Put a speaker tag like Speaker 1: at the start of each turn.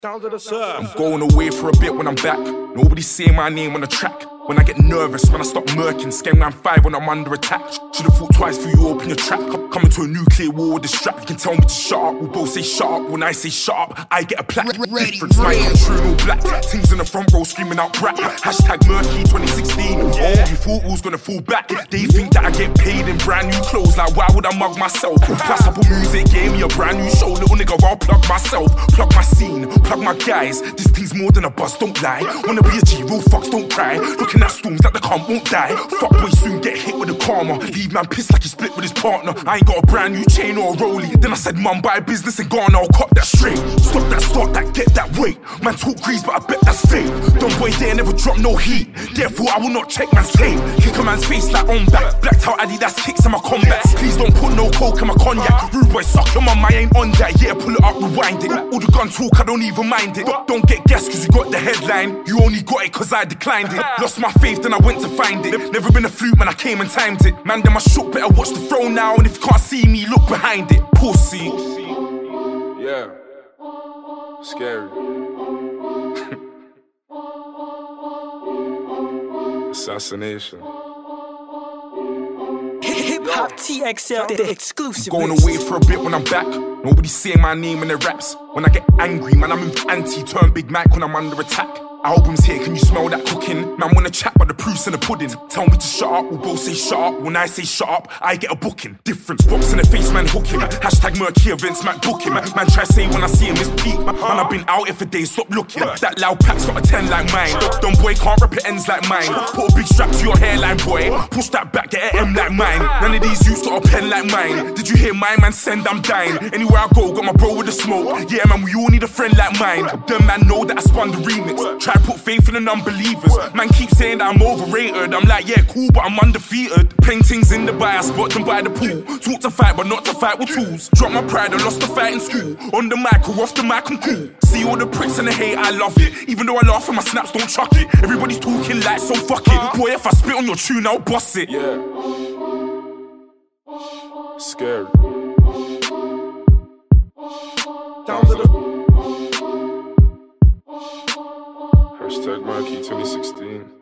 Speaker 1: Down to the surf.
Speaker 2: I'm going away for a bit when I'm back. Nobody's saying my name on the track. When I get nervous, when I stop murking, Scam 95 when I'm under attack. Should've thought twice before you open your trap. Coming to a nuclear war with a strap. You can tell me to shut up, we'll both say shut up. When I say shut up, I get a plaque. Difference, might come true and all black. Things in the front row screaming out brat. Hashtag murky 2016. Oh, you thought who's gonna fall back? They think that I get paid in brand new clothes. Like why would I mug myself? Plus Apple Music gave me a brand new show. Little nigga, I'll plug myself. Plug my scene, plug my guys. This thing's more than a buzz, don't lie. Wanna be a G, real fucks, don't cry. Looking at storms that the calm won't die. Fuck boy soon get hit with a karma. Leave man pissed like he split with his partner. I ain't got a brand new chain or a rollie. Then I said mum, buy a business in Ghana, I'll cut that straight. Stop that, start that, get that weight. Man talk grease but I bet that's fake. Dumb boy there never drop no heat. Therefore I will not check man's tape. Kick a man's face like on back. Blacked out Adidas kicks in my combats. Please don't put no coke in my cognac. Rude boy suck your mum, I ain't on that. Yeah, pull it up, rewind it. All the gun talk, I don't even mind it. Don't get gas cause you got the headline. You only got it cause I declined it. Lost my faith then I went to find it. Never been a fluke man, I came and timed it. Man them I shook, better watch the throne now. And if you can't see me, look behind it. Pussy.
Speaker 3: Yeah. Scary. Assassination.
Speaker 4: Hip Hop TXL, the exclusive.
Speaker 2: Going away for a bit when I'm back. Nobody's saying my name in the raps. When I get angry, man, I move anti. Turn Big Mac when I'm under attack. Albums here, can you smell that cooking? Man wanna chat but the proof's in the pudding. Tell me to shut up, we'll both say shut up. When I say shut up, I get a booking. Difference, box in the face, man hooking. Hashtag murky events, Mac booking. Man try say when I see him, it's peak. Man, I've been out here for days, stop looking. That loud pack's got a 10 like mine. Dumb boy can't rip it ends like mine. Put a big strap to your hairline, boy. Push that back, get an M like mine. None of these youths got a pen like mine. Did you hear my man send, I'm dying. Anywhere I go, got my bro with the smoke. Yeah man, we all need a friend like mine. Them man know that I spun the remix. Try put faith in the unbelievers. Man keep saying that I'm overrated. I'm like, yeah, cool, but I'm undefeated. Paintings in the bay, I spot them by the pool. Talk to fight, but not to fight with tools. Drop my pride, I lost the fight in school. On the mic or off the mic, I'm cool. See all the pricks and the hate, I love it. Even though I laugh and my snaps don't chuck it. Everybody's talking like, so fuck it. Boy, if I spit on your tune, I'll bust it.
Speaker 3: Yeah. Scary.
Speaker 1: Down to the
Speaker 3: Hashtag Mikey 2016.